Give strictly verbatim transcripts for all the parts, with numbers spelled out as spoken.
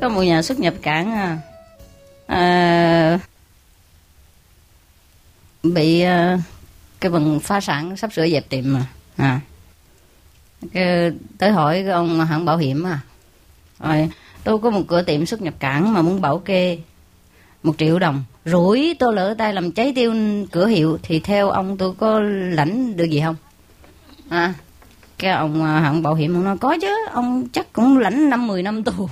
có một nhà xuất nhập cảng à, à, bị à, cái bằng phá sản sắp sửa dẹp tiệm mà à. Cái, tới hỏi cái ông hãng bảo hiểm à, rồi tôi có một cửa tiệm xuất nhập cảng mà muốn bảo kê một triệu đồng, rủi tôi lỡ tay làm cháy tiêu cửa hiệu thì theo ông tôi có lãnh được gì không? À, cái ông hãng bảo hiểm ông nói có chứ, ông chắc cũng lãnh năm mười năm tù.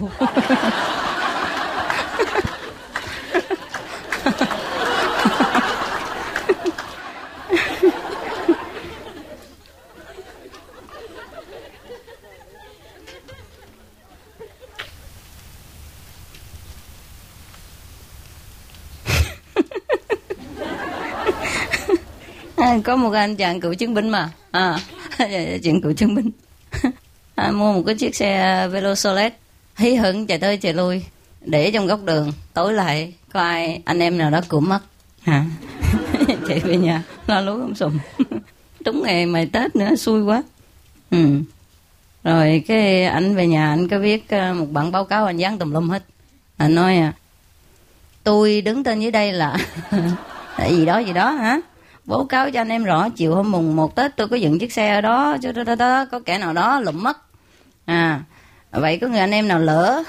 À, có một anh chàng cựu chiến binh mà à, chuyện cựu chiến binh à, mua một cái chiếc xe Velosolet hí hửng chạy tới chạy lui để trong góc đường, tối lại có ai anh em nào đó cụm mất à. Chạy về nhà lo lú không sùm. Đúng ngày mày Tết nữa, xui quá. Ừ. Rồi cái anh về nhà anh có viết một bản báo cáo, anh dán tùm lum hết. Anh nói à, tôi đứng tên dưới đây là gì đó gì đó hả, báo cáo cho anh em rõ chiều hôm mùng một Tết tôi có dựng chiếc xe ở đó chứ đó, đó, đó, có kẻ nào đó lụm mất à, vậy có người anh em nào lỡ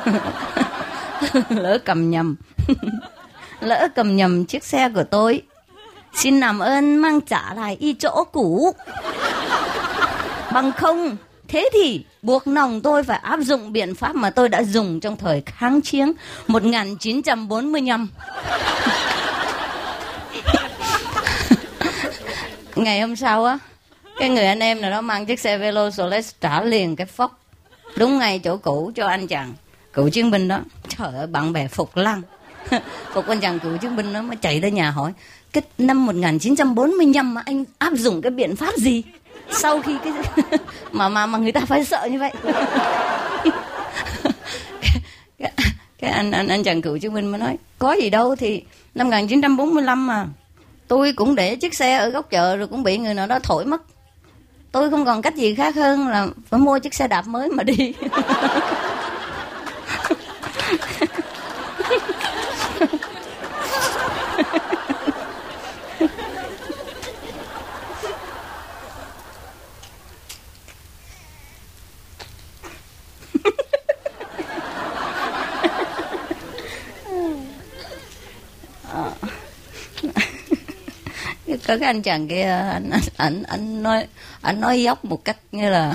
lỡ cầm nhầm lỡ cầm nhầm chiếc xe của tôi, xin làm ơn mang trả lại y chỗ cũ, bằng không thế thì buộc lòng tôi phải áp dụng biện pháp mà tôi đã dùng trong thời kháng chiến một nghìn chín trăm bốn mươi lăm. Ngày hôm sau á, cái người anh em nào đó mang chiếc xe Velosolet trả liền cái phóc đúng ngay chỗ cũ cho anh chàng cựu chiến binh đó. Trời ơi, bạn bè phục lăng. Phục anh chàng cựu chiến binh đó mới chạy tới nhà hỏi, cái năm một nghìn chín trăm bốn mươi lăm mà anh áp dụng cái biện pháp gì sau khi cái mà mà mà người ta phải sợ như vậy. cái, cái anh anh anh chàng cựu chiến binh mới nói, có gì đâu, thì năm một nghìn chín trăm bốn mươi lăm mà tôi cũng để chiếc xe ở góc chợ rồi cũng bị người nào đó thổi mất. Tôi không còn cách gì khác hơn là phải mua chiếc xe đạp mới mà đi. Có cái anh chàng kia, anh anh anh, anh nói anh nói dốc một cách như là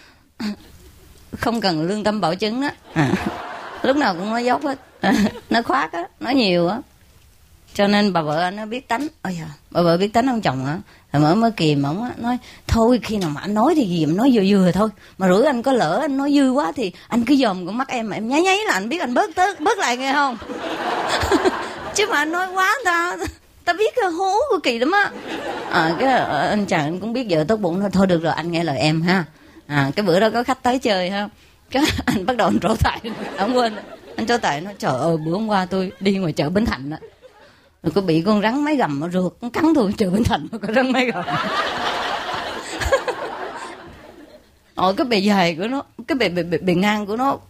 không cần lương tâm bảo chứng đó à, lúc nào cũng nói dốc hết à, nó khoác á, nói nhiều á, cho nên bà vợ anh nó biết tánh. Ôi da, bà vợ biết tánh ông chồng á, rồi mới mới kìm ổng á, nói thôi khi nào mà anh nói thì gì em nói vừa vừa thôi, mà rủi anh có lỡ anh nói dư quá thì anh cứ dòm con mắt em mà em nháy nháy là anh biết anh bớt tớ, bớt lại nghe không. Chứ mà anh nói quá ta ta biết cái hố của kỳ lắm á. À, cái anh chàng anh cũng biết vợ tốt bụng thôi, thôi được rồi anh nghe lời em ha. À, cái bữa đó có khách tới chơi ha, cái anh bắt đầu anh trổ tài, ông quên anh trổ tài nói trời ơi bữa hôm qua tôi đi ngoài chợ Bến Thành á, rồi có bị con rắn máy gầm nó rượt nó cắn tôi chợ Bến Thành mà có rắn máy gầm. Ôi cái bề dài của nó, cái bề bề bề, bề ngang của nó,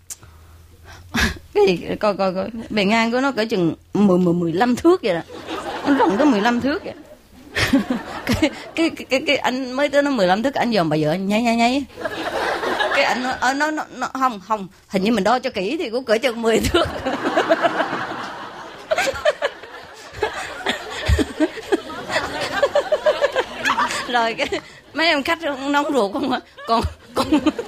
cái gì coi coi coi, bề ngang của nó cỡ chừng mười mười mười lăm thước vậy đó, nó rộng tới mười lăm thước vậy. cái, cái cái cái anh mới tới nó mười lăm thước, anh dòm bà vợ anh nháy nháy nháy, cái anh nó nó nó, nó không không hình như mình đo cho kỹ thì cũng cỡ chừng mười thước. Rồi cái mấy em khách nóng ruột không à, còn còn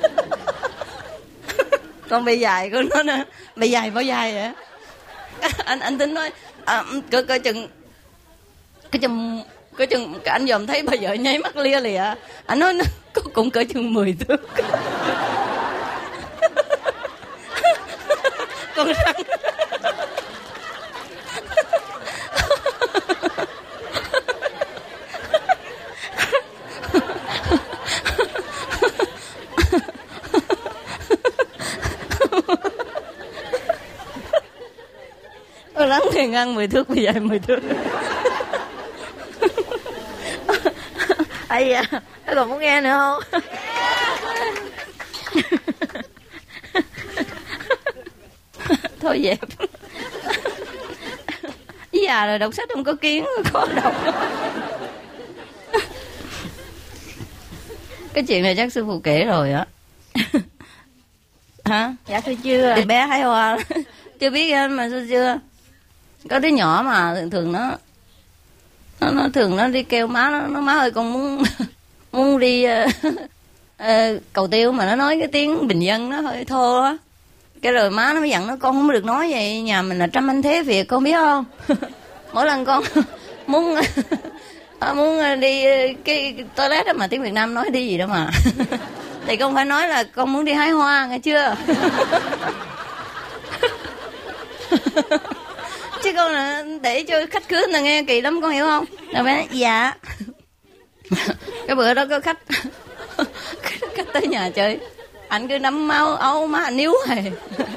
còn bề dài của nó nữa, bề dài bao dài vậy. Anh anh tính nói à, cỡ cỡ chừng cái chừng cái chừng cái anh dòm thấy bà vợ nháy mắt lia lìa, anh nói nó cũng cỡ chừng mười thước. Con rắn. Con rắn thì ngang mười thước, bây dài mười thước. Ây da, các còn muốn nghe nữa không? thôi dẹp. Già rồi đọc sách không có kiến, khó đọc. Cái chuyện này chắc sư phụ kể rồi á. Hả? Dạ thưa chưa. Thì bé Thái Hoa chưa biết anh mà sao chưa. Có đứa nhỏ mà thường thường nó nó, nó thường nó đi kêu má nó, nó má ơi con muốn muốn đi uh, uh, cầu tiêu, mà nó nói cái tiếng bình dân nó hơi thô á. Cái rồi má nó mới dặn nó con không được nói vậy, nhà mình là trăm anh thế Việt con biết không. Mỗi lần con muốn muốn đi cái toilet đó mà tiếng Việt Nam nói đi gì đâu mà. Thì con phải nói là con muốn đi hái hoa, nghe chưa. Chứ con là để cho khách khứa là nghe kỳ lắm, con hiểu không. Rồi bé dạ. Cái bữa đó có khách khách tới nhà chơi, anh cứ nắm máu áo má anh níu rồi.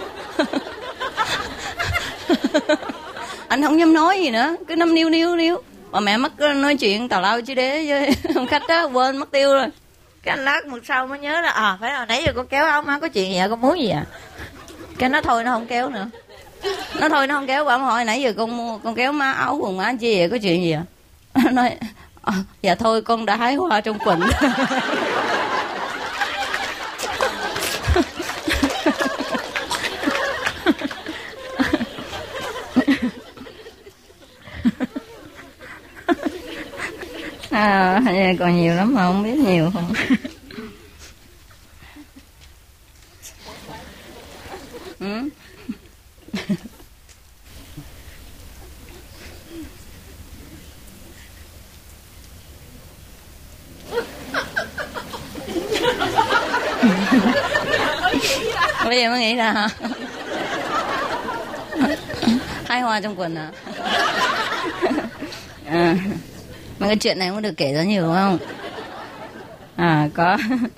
Anh không dám nói gì nữa, cứ nắm níu níu níu. Mà mẹ mất nói chuyện tào lao chứ đế với khách đó, quên mất tiêu rồi. Cái anh lát một sau mới nhớ là à phải là nãy giờ con kéo áo má có chuyện gì à, con muốn gì à. Cái nó thôi nó không kéo nữa. Nó thôi nó không kéo. Bà hỏi nãy giờ con mua con kéo má áo quần má anh chi vậy, có chuyện gì à. Nói à, dạ thôi con đã hái hoa trong quần. À, còn nhiều lắm mà không biết nhiều không. Ừ. Bây giờ mới nghĩ ra hả? Hai hoa trong quần à? À, mà cái chuyện này cũng được kể rất nhiều đúng không? À có.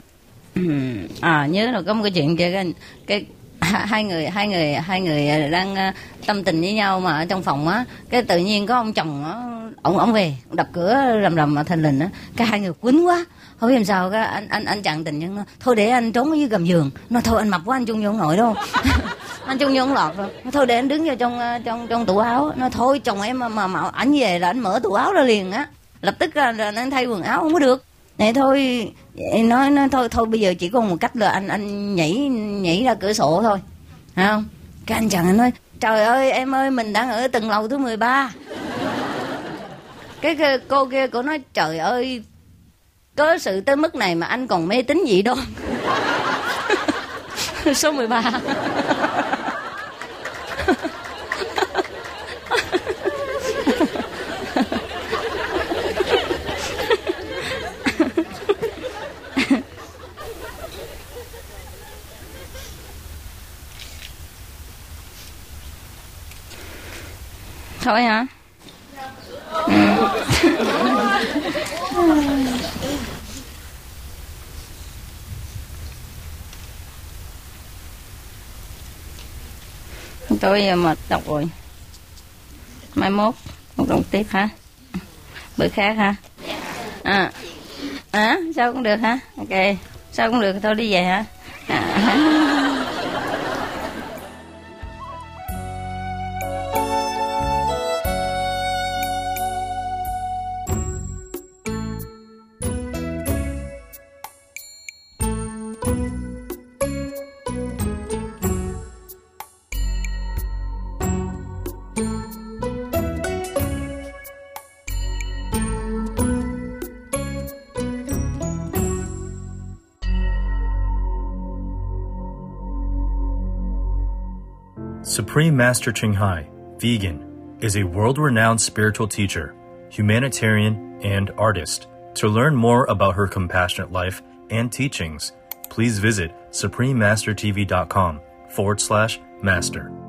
À nhớ là có một cái chuyện kia, cái, cái hai người hai người hai người đang tâm tình với nhau mà ở trong phòng á, cái tự nhiên có ông chồng á, ông ông về đập cửa rầm rầm mà thình lình á, cái hai người quýnh quá không biết làm sao, cái anh anh anh chặn tình nhân nó thôi để anh trốn ở dưới gầm giường, nó thôi anh mập quá anh chung vô không nổi đâu. Anh chung vô không lọt rồi, nó thôi để anh đứng vô trong trong trong tủ áo, nó thôi chồng em mà mà, mà ảnh về là anh mở tủ áo ra liền á, lập tức là, là anh thay quần áo không có được. Này thôi nói nói thôi thôi bây giờ chỉ còn một cách là anh anh nhảy nhảy ra cửa sổ thôi, phải không? Cái anh chàng anh nói trời ơi em ơi mình đang ở tầng lầu thứ mười ba. Cái, cái cô kia cô nói trời ơi có sự tới mức này mà anh còn mê tín gì đâu. Số mười ba. Thôi hả? Ừ. Tôi giờ mệt đọc rồi. Mai mốt một đọc tiếp hả? Bữa khác hả? À, à sao cũng được hả? Ok, sao cũng được thôi đi về hả? À. Supreme Master Ching Hai, vegan, is a world-renowned spiritual teacher, humanitarian, and artist. To learn more about her compassionate life and teachings, please visit supreme master t v dot com forward slash master.